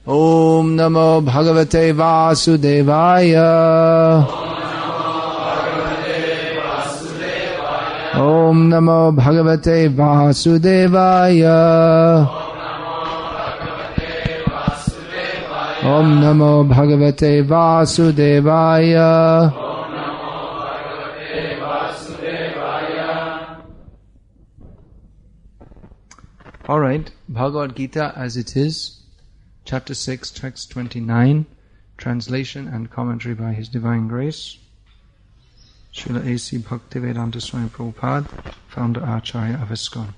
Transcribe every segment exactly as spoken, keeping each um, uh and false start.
Om Namo Bhagavate Vasudevaya. Om Namo Bhagavate Vasudevaya. Om Namo Bhagavate Vasudevaya. All right, Bhagavad Gita as it is, chapter six, text twenty-nine, translation and commentary by His Divine Grace, Srila A C Bhaktivedanta Swami Prabhupada, founder Acharya of ISKCON.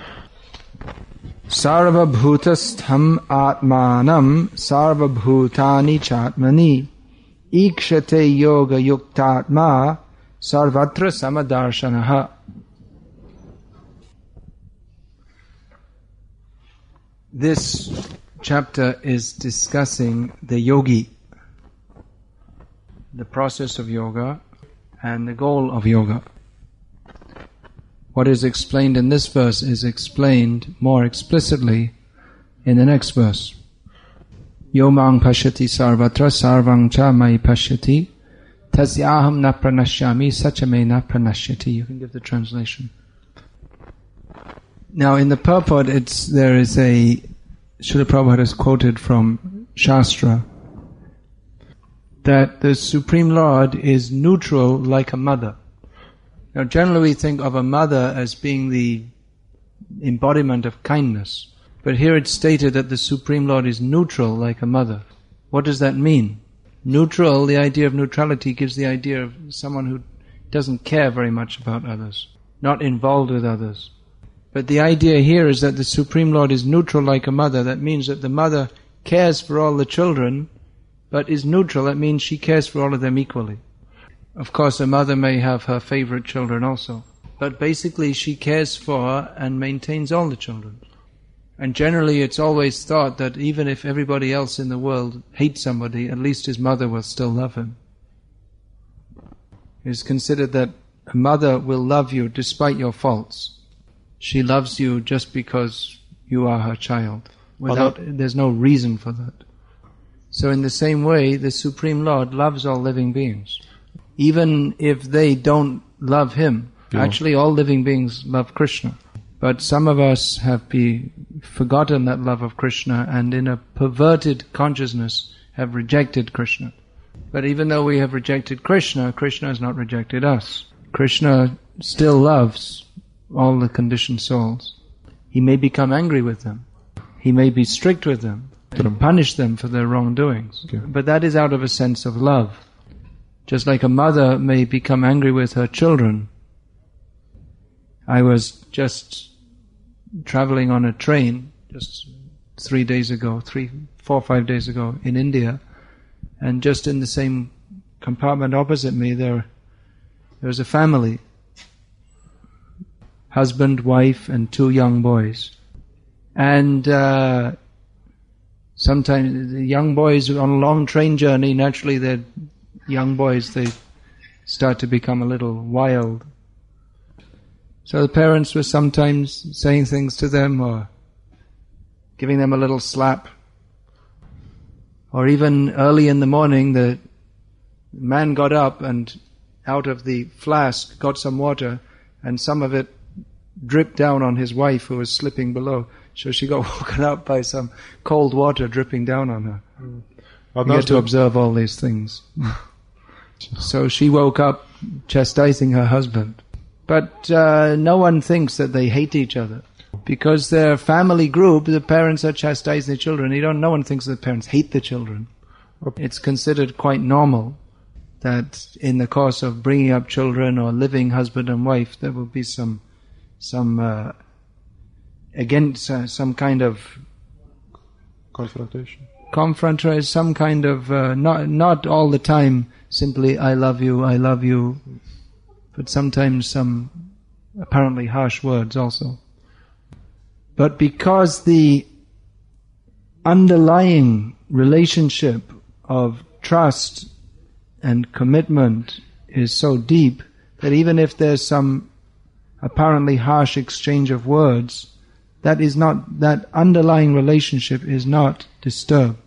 Sarva bhutastham atmanam sarva bhutani chatmani ikshate yoga yuktatma sarvatra samadarshanaha. This chapter is discussing the yogi, the process of yoga, and the goal of yoga. What is explained in this verse is explained more explicitly in the next verse. Yomang pashyati sarvatra sarvang cha mai pashyati tasyaham na pranashyami sachame na pranashyati. You can give the translation. Now in the purport it's, there is a, Srila Prabhupada has quoted from Shastra that the Supreme Lord is neutral like a mother. Now generally we think of a mother as being the embodiment of kindness. But here it's stated that the Supreme Lord is neutral like a mother. What does that mean? Neutral, the idea of neutrality gives the idea of someone who doesn't care very much about others, not involved with others. But the idea here is that the Supreme Lord is neutral like a mother. That means that the mother cares for all the children, but is neutral. That means she cares for all of them equally. Of course, a mother may have her favorite children also. But basically she cares for and maintains all the children. And generally it's always thought that even if everybody else in the world hates somebody, at least his mother will still love him. It is considered that a mother will love you despite your faults. She loves you just because you are her child. Without, there's no reason for that. So in the same way, the Supreme Lord loves all living beings. Even if they don't love Him. Yeah. Actually, all living beings love Krishna. But some of us have be, forgotten that love of Krishna and in a perverted consciousness have rejected Krishna. But even though we have rejected Krishna, Krishna has not rejected us. Krishna still loves all the conditioned souls. He may become angry with them. He may be strict with them and punish them for their wrongdoings. Okay. But that is out of a sense of love. Just like a mother may become angry with her children. I was just traveling on a train just three days ago, three, four, five days ago in India, and just in the same compartment opposite me there, there was a family. Husband, wife, and two young boys. And uh, sometimes the young boys on a long train journey, naturally they're young boys, they start to become a little wild. So the parents were sometimes saying things to them or giving them a little slap. Or even early in the morning the man got up and out of the flask got some water and some of it dripped down on his wife who was slipping below. So she got woken up by some cold water dripping down on her. Mm. Well, you get to observe all these things. So she woke up chastising her husband. But uh, no one thinks that they hate each other. Because they're a family group, the parents are chastising the children. You don't, no one thinks the parents hate the children. It's considered quite normal that in the course of bringing up children or living husband and wife, there will be some some uh, against uh, some kind of confrontation. Confrontation, some kind of uh, not not all the time simply I love you, I love you, but sometimes some apparently harsh words also. But because the underlying relationship of trust and commitment is so deep that even if there's some apparently harsh exchange of words, that is not, that underlying relationship is not disturbed.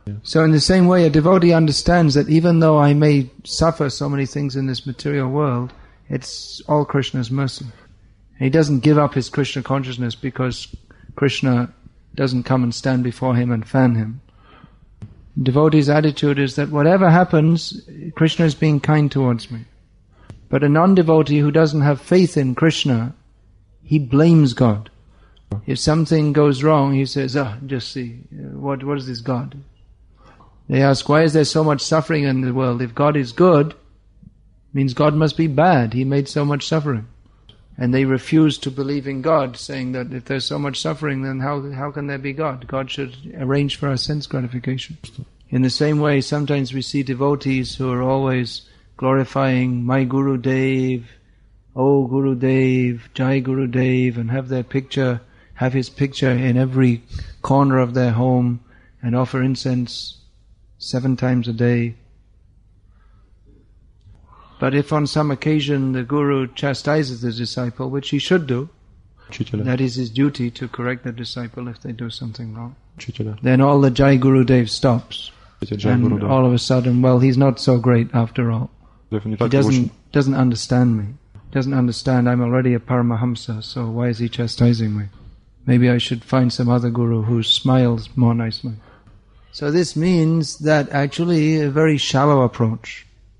So in the same way, a devotee understands that even though I may suffer so many things in this material world, it's all Krishna's mercy. He doesn't give up his Krishna consciousness because Krishna doesn't come and stand before him and fan him. Devotee's attitude is that whatever happens, Krishna is being kind towards me. But a non-devotee who doesn't have faith in Krishna, he blames God. If something goes wrong, he says, oh, just see, what, what is this God? They ask, why is there so much suffering in the world? If God is good, means God must be bad. He made so much suffering. And they refuse to believe in God, saying that if there's so much suffering, then how how can there be God? God should arrange for our sense gratification. In the same way, sometimes we see devotees who are always glorifying my Guru Dev, oh Guru Dev, Jai Guru Dev, and have their picture, have his picture in every corner of their home, and offer incense seven times a day. But if on some occasion the Guru chastises the disciple, which he should do, that is his duty to correct the disciple if they do something wrong, then all the Jai Guru Dev stops. And all of a sudden, well, he's not so great after all. He doesn't, doesn't understand me. Doesn't understand I'm already a Paramahamsa, so why is he chastising me? Maybe I should find some other Guru who smiles more nicely. So this means that actually a very shallow approach.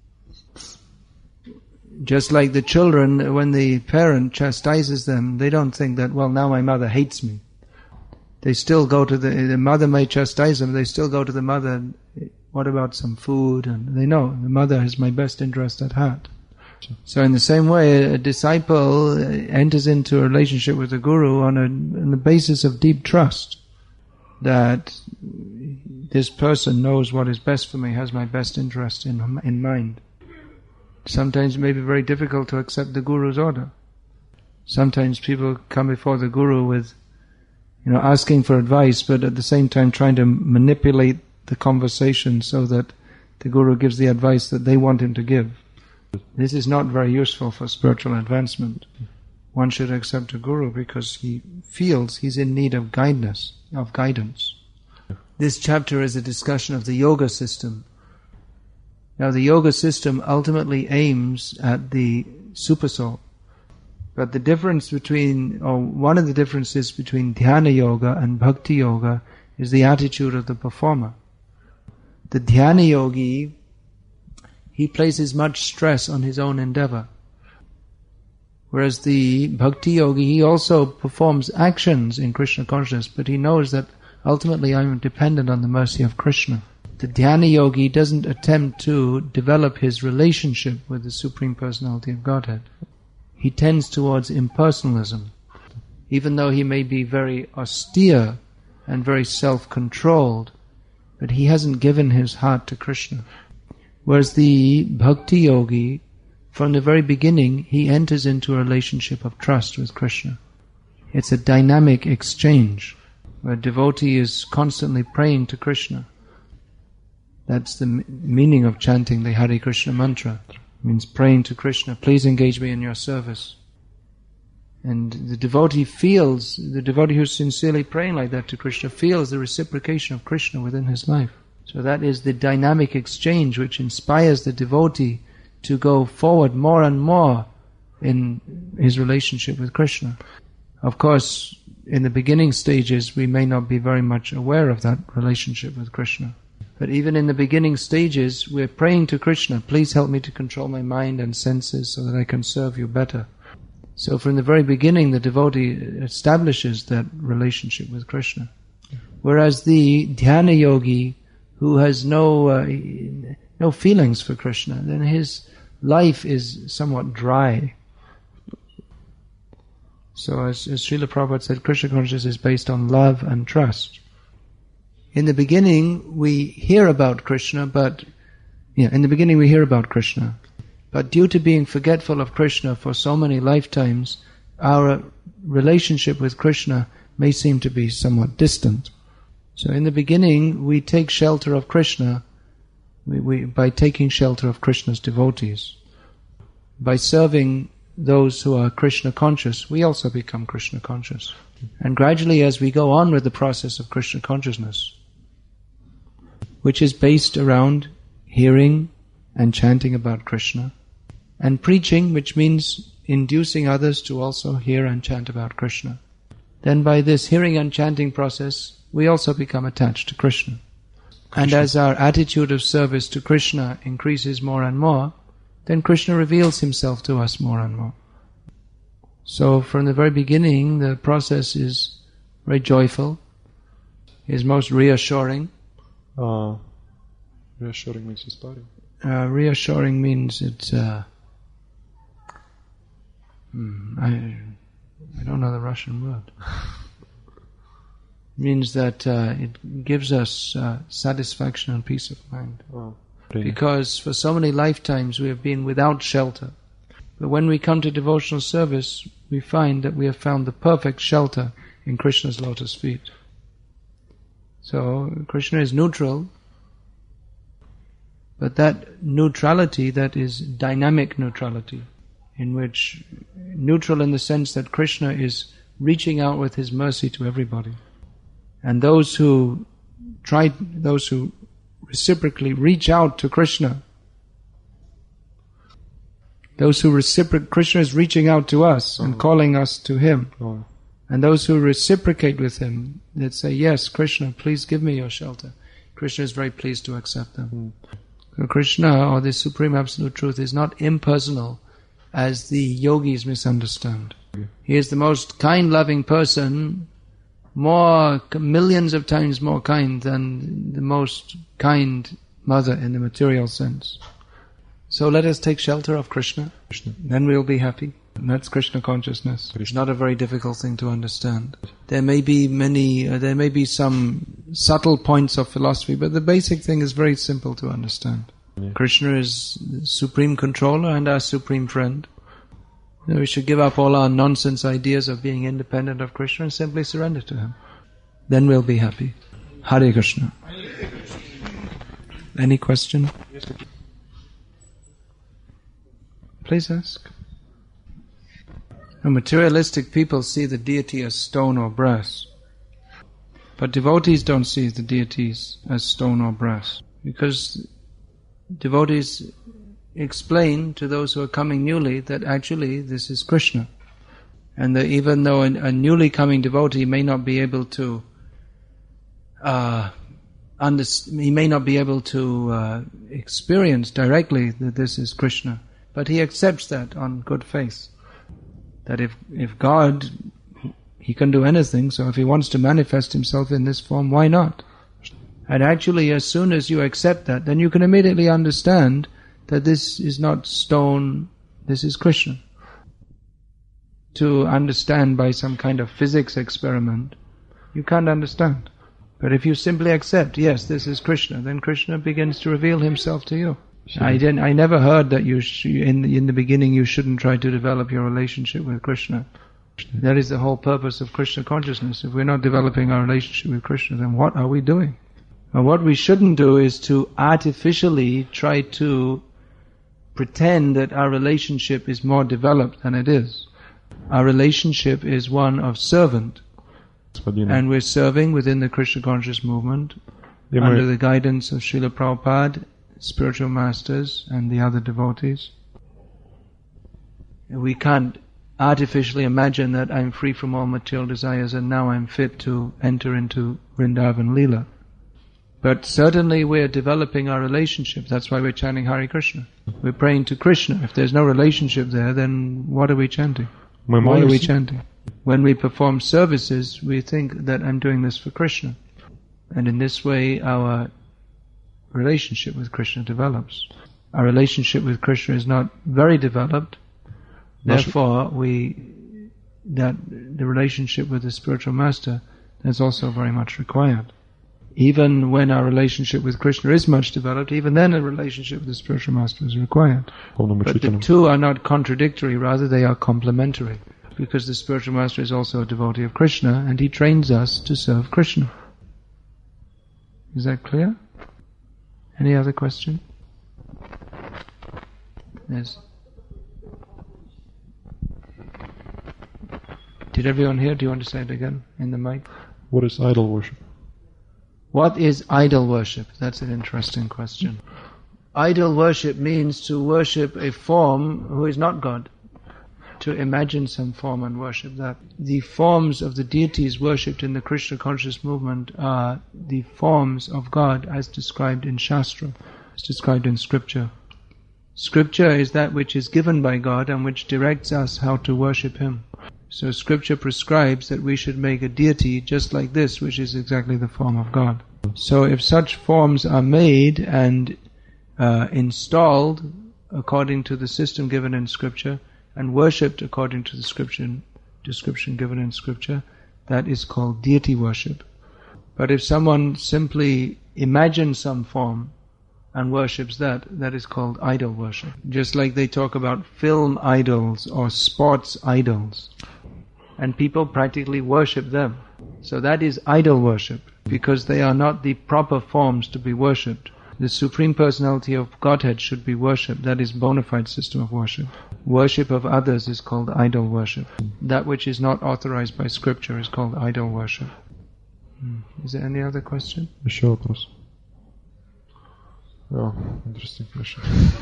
Just like the children, when the parent chastises them, they don't think that, well, now my mother hates me. They still go to the, the mother may chastise them, they still go to the mother, what about some food? And they know, the mother has my best interest at heart. So in the same way, a disciple enters into a relationship with the Guru on, a, on the basis of deep trust, that this person knows what is best for me, has my best interest in, in mind. Sometimes it may be very difficult to accept the Guru's order. Sometimes people come before the Guru with, you know, asking for advice, but at the same time trying to manipulate the conversation so that the Guru gives the advice that they want him to give. This is not very useful for spiritual advancement. One should accept a Guru because he feels he's in need of guidance, of guidance. This chapter is a discussion of the yoga system. Now the yoga system ultimately aims at the supersoul. But the difference between, or one of the differences between dhyana yoga and bhakti yoga is the attitude of the performer. The dhyana yogi, he places much stress on his own endeavor. Whereas the bhakti yogi, he also performs actions in Krishna consciousness, but he knows that ultimately I am dependent on the mercy of Krishna. The dhyana yogi doesn't attempt to develop his relationship with the Supreme Personality of Godhead. He tends towards impersonalism. Even though he may be very austere and very self-controlled, but he hasn't given his heart to Krishna. Whereas the bhakti yogi, from the very beginning, he enters into a relationship of trust with Krishna. It's a dynamic exchange, where a devotee is constantly praying to Krishna. That's the m- meaning of chanting the Hare Krishna mantra. It means praying to Krishna, please engage me in your service. And the devotee feels, the devotee who's sincerely praying like that to Krishna feels the reciprocation of Krishna within his life. So that is the dynamic exchange which inspires the devotee to go forward more and more in his relationship with Krishna. Of course, in the beginning stages, we may not be very much aware of that relationship with Krishna. But even in the beginning stages, we're praying to Krishna, please help me to control my mind and senses so that I can serve you better. So from the very beginning, the devotee establishes that relationship with Krishna. Whereas the dhyana yogi, who has no uh, no feelings for Krishna, then his life is somewhat dry. So as, as Srila Prabhupada said, Krishna consciousness is based on love and trust. In the beginning, we hear about Krishna, but yeah, in the beginning we hear about Krishna, but due to being forgetful of Krishna for so many lifetimes, our relationship with Krishna may seem to be somewhat distant. So in the beginning, we take shelter of Krishna we, we, by taking shelter of Krishna's devotees. By serving those who are Krishna conscious, we also become Krishna conscious. And gradually, as we go on with the process of Krishna consciousness, which is based around hearing and chanting about Krishna, and preaching, which means inducing others to also hear and chant about Krishna. Then by this hearing and chanting process, we also become attached to Krishna. And as our attitude of service to Krishna increases more and more, then Krishna reveals himself to us more and more. So from the very beginning, the process is very joyful, is most reassuring. Uh, reassuring means inspiring. Uh, reassuring means it's... Uh, hmm, I, I don't know the Russian word. Means that uh, it gives us uh, satisfaction and peace of mind. Oh, because for so many lifetimes we have been without shelter. But when we come to devotional service, we find that we have found the perfect shelter in Krishna's lotus feet. So Krishna is neutral, but that neutrality, that is dynamic neutrality, in which neutral in the sense that Krishna is reaching out with his mercy to everybody. And those who try, those who reciprocally reach out to Krishna, those who reciprocate, Krishna is reaching out to us and calling us to him. Oh. And those who reciprocate with him, that say, yes, Krishna, please give me your shelter. Krishna is very pleased to accept them. Mm. So Krishna, or the Supreme Absolute Truth, is not impersonal as the yogis misunderstand. Yeah. He is the most kind, loving person, more, millions of times more kind than the most kind mother in the material sense. So let us take shelter of Krishna, Krishna. Then we'll be happy. And that's Krishna consciousness. It's not a very difficult thing to understand. There may be many, uh, there may be some subtle points of philosophy, but the basic thing is very simple to understand. Yeah. Krishna is the supreme controller and our supreme friend. You know, we should give up all our nonsense ideas of being independent of Krishna and simply surrender to him. Then we'll be happy. Hare Krishna. Any question? Please ask. Now, materialistic people see the deity as stone or brass. But devotees don't see the deities as stone or brass. Because devotees explain to those who are coming newly that actually this is Krishna. And that even though a, a newly coming devotee may not be able to uh, under, he may not be able to uh, experience directly that this is Krishna, but he accepts that on good faith. That if, if God, he can do anything, so if he wants to manifest himself in this form, why not? And actually, as soon as you accept that, then you can immediately understand that this is not stone, this is Krishna. To understand by some kind of physics experiment, you can't understand. But if you simply accept, yes, this is Krishna, then Krishna begins to reveal himself to you. Sure. I didn't. I never heard that you sh- in the, in the beginning you shouldn't try to develop your relationship with Krishna. That is the whole purpose of Krishna consciousness. If we're not developing our relationship with Krishna, then what are we doing? And what we shouldn't do is to artificially try to pretend that our relationship is more developed than it is. Our relationship is one of servant, and we're serving within the Krishna conscious movement under the guidance of Srila Prabhupada, spiritual masters and the other devotees. We can't artificially imagine that I'm free from all material desires and now I'm fit to enter into Vrindavan Leela. But certainly we're developing our relationship. That's why we're chanting Hare Krishna. We're praying to Krishna. If there's no relationship there, then what are we chanting? Why are we chanting? When we perform services, we think that I'm doing this for Krishna. And in this way our relationship with Krishna develops. Our relationship with Krishna is not very developed. Therefore, we that the relationship with the spiritual master is also very much required. Even when our relationship with Krishna is much developed, even then a relationship with the spiritual master is required. But the two are not contradictory, rather they are complementary. Because the spiritual master is also a devotee of Krishna, and he trains us to serve Krishna. Is that clear? Any other question? Yes. Did everyone hear? Do you want to say it again in the mic? What is idol worship? What is idol worship? That's an interesting question. Idol worship means to worship a form who is not God. To imagine some form and worship that. The forms of the deities worshipped in the Krishna conscious movement are the forms of God as described in Shastra, as described in Scripture. Scripture is that which is given by God and which directs us how to worship Him. So Scripture prescribes that we should make a deity just like this, which is exactly the form of God. So if such forms are made and uh, installed according to the system given in Scripture, and worshipped according to the description, description given in Scripture, that is called deity worship. But if someone simply imagines some form and worships that, that is called idol worship. Just like they talk about film idols or sports idols. And people practically worship them. So that is idol worship, because they are not the proper forms to be worshipped. The Supreme Personality of Godhead should be worshipped. That is bona fide system of worship. Worship of others is called idol worship. That which is not authorized by Scripture is called idol worship. Hmm. Is there any other question? Еще вопрос. Oh, interesting question.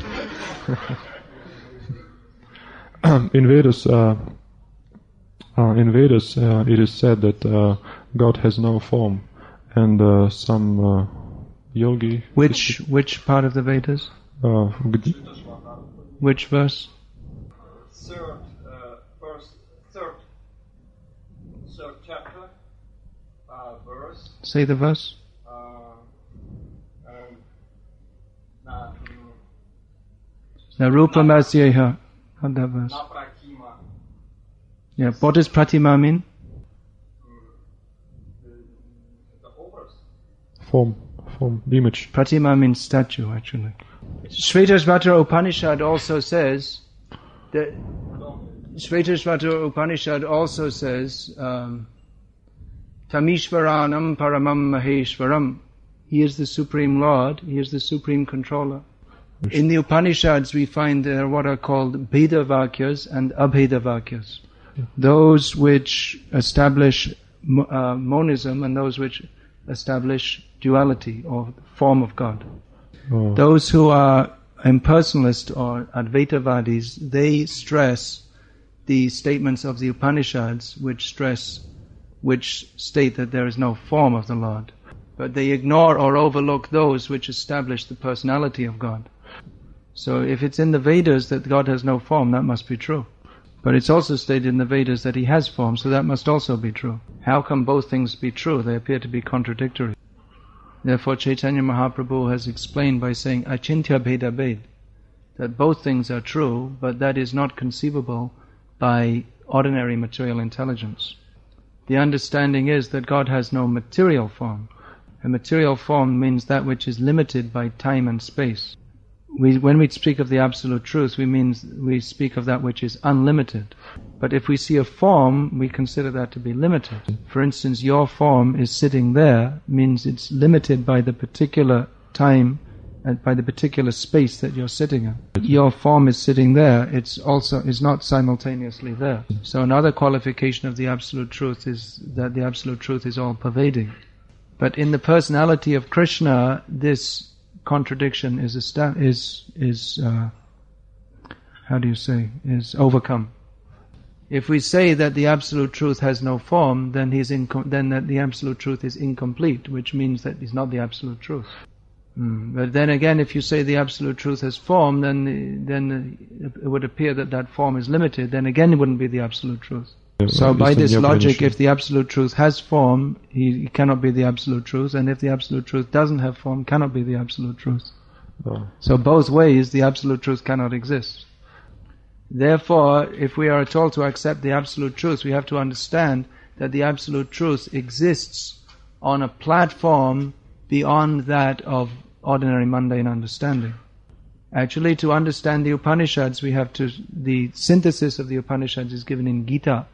in Vedas, uh, uh, in Vedas, uh, it is said that uh, God has no form, and uh, some uh, yogi. Which which part of the Vedas? Uh, which verse? Third, uh, first, third, third chapter, uh, verse. Say the verse. Narupa Masyeha. Not that verse. Yeah, what does pratima mean? Form, form, image. Pratima means statue, actually. Shvetashvatra Upanishad also says that Shvetashvatra Upanishad also says um, Tamishvaranam Paramam Maheshwaram. He is the Supreme Lord, He is the Supreme Controller. In the Upanishads we find there are what are called Bheda Vakyas and Abheda Vakyas. Those which establish uh, monism and those which establish duality or form of God. Oh. Those who are impersonalist or Advaitavadis, they stress the statements of the Upanishads which stress, which state that there is no form of the Lord. But they ignore or overlook those which establish the personality of God. So if it's in the Vedas that God has no form, that must be true. But it's also stated in the Vedas that He has form, so that must also be true. How can both things be true? They appear to be contradictory. Therefore Chaitanya Mahaprabhu has explained by saying, Achintya Bheda Bhed, that both things are true, but that is not conceivable by ordinary material intelligence. The understanding is that God has no material form. A material form means that which is limited by time and space. We, when we speak of the Absolute Truth, we mean we speak of that which is unlimited. But if we see a form, we consider that to be limited. For instance, your form is sitting there, means it's limited by the particular time and by the particular space that you're sitting in. Your form is sitting there, it's also is not simultaneously there. So another qualification of the Absolute Truth is that the Absolute Truth is all-pervading. But in the personality of Krishna, this contradiction is is is uh, how do you say is overcome. If we say that the Absolute Truth has no form, then he's inco- then that the Absolute Truth is incomplete, which means that he's not the Absolute Truth. Mm. But then again, if you say the Absolute Truth has form, then then it would appear that that form is limited. Then again, it wouldn't be the Absolute Truth. So by this logic, if the Absolute Truth has form, he, he cannot be the Absolute Truth, and if the Absolute Truth doesn't have form, cannot be the Absolute Truth. Oh. So both ways, the Absolute Truth cannot exist. Therefore, if we are at all to accept the Absolute Truth, we have to understand that the Absolute Truth exists on a platform beyond that of ordinary mundane understanding. Actually, to understand the Upanishads, we have to, the synthesis of the Upanishads is given in Gita,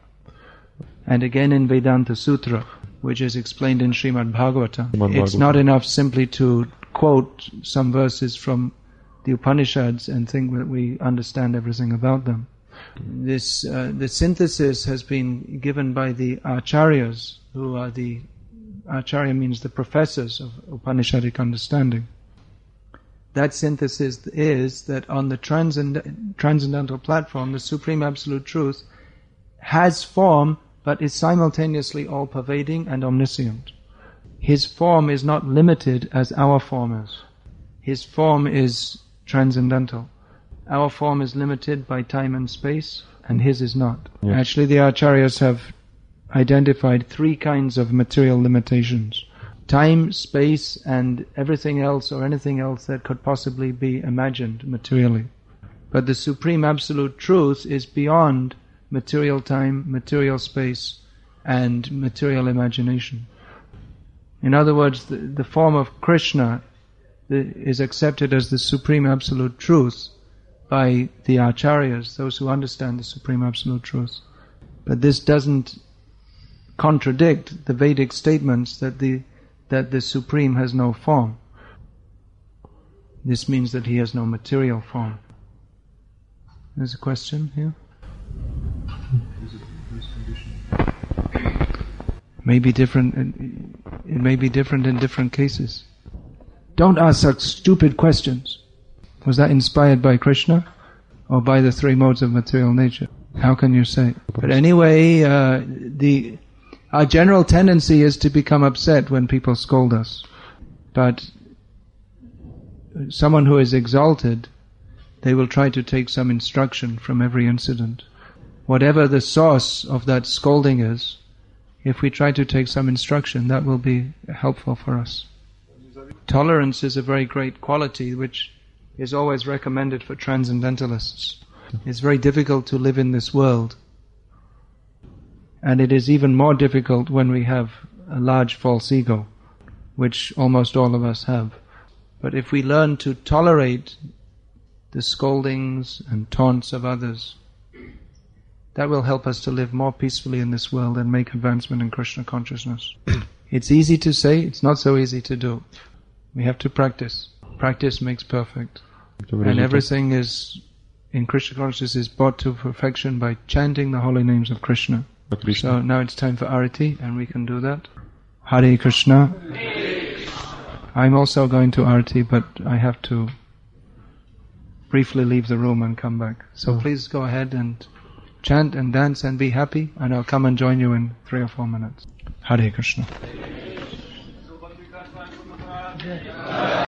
and again in Vedanta Sutra, which is explained in Srimad Bhagavatam. It's not enough simply to quote some verses from the Upanishads and think that we understand everything about them. This, uh, the synthesis has been given by the Acharyas, who are the Acharya means the professors of Upanishadic understanding. That synthesis is that on the transcend- transcendental platform, the Supreme Absolute Truth has form, but is simultaneously all-pervading and omniscient. His form is not limited as our form is. His form is transcendental. Our form is limited by time and space, and his is not. Yes. Actually, the Acharyas have identified three kinds of material limitations: time, space, and everything else or anything else that could possibly be imagined materially. But the Supreme Absolute Truth is beyond material time, material space, and material imagination. In other words, the, the form of Krishna the, is accepted as the Supreme Absolute Truth by the Acharyas, those who understand the Supreme Absolute Truth. But this doesn't contradict the Vedic statements that the that the Supreme has no form. This means that he has no material form. There's a question here? May be different. It may be different in different cases. Don't ask such stupid questions. Was that inspired by Krishna or by the three modes of material nature? How can you say? But anyway, uh, the our general tendency is to become upset when people scold us. But someone who is exalted, they will try to take some instruction from every incident. Whatever the source of that scolding is, if we try to take some instruction, that will be helpful for us. Tolerance is a very great quality which is always recommended for transcendentalists. It's very difficult to live in this world. And it is even more difficult when we have a large false ego, which almost all of us have. But if we learn to tolerate the scoldings and taunts of others, that will help us to live more peacefully in this world and make advancement in Krishna consciousness. It's easy to say, it's not so easy to do. We have to practice. Practice makes perfect. And everything is, in Krishna consciousness, is brought to perfection by chanting the holy names of Krishna. So now it's time for Arati, and we can do that. Hare Krishna. I'm also going to Arati, but I have to briefly leave the room and come back. So please go ahead and chant and dance and be happy, and I'll come and join you in three or four minutes. Hare Krishna.